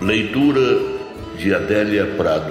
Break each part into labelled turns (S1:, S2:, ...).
S1: Leitura de Adélia Prado.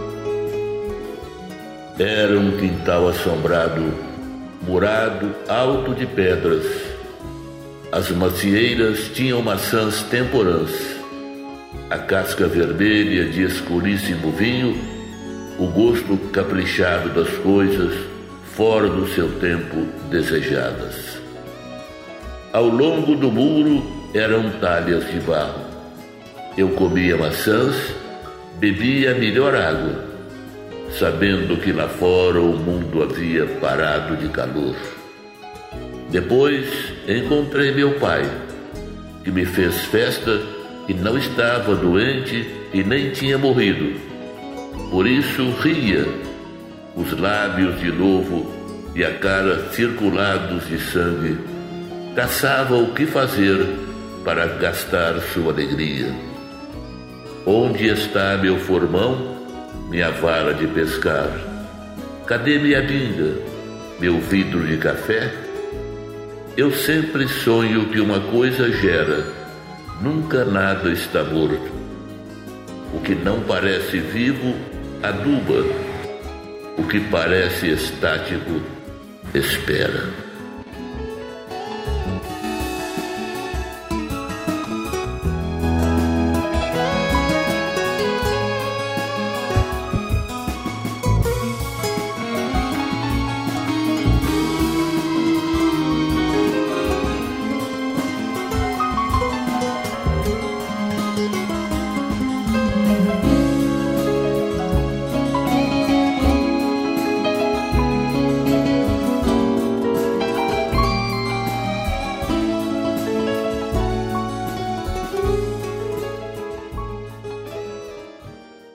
S1: Era um quintal assombrado, murado, alto de pedras. As macieiras tinham maçãs temporãs. A casca vermelha de escuríssimo vinho, o gosto caprichado das coisas, fora do seu tempo desejadas. Ao longo do muro eram talhas de barro. Eu comia maçãs, bebia a melhor água, sabendo que lá fora o mundo havia parado de calor. Depois encontrei meu pai, que me fez festa e não estava doente e nem tinha morrido. Por isso ria, os lábios de novo e a cara circulados de sangue. Caçava o que fazer para gastar sua alegria. Onde está meu formão, minha vara de pescar? Cadê minha binga, meu vidro de café? Eu sempre sonho que uma coisa gera, nunca nada está morto. O que não parece vivo, aduba. O que parece estático, espera.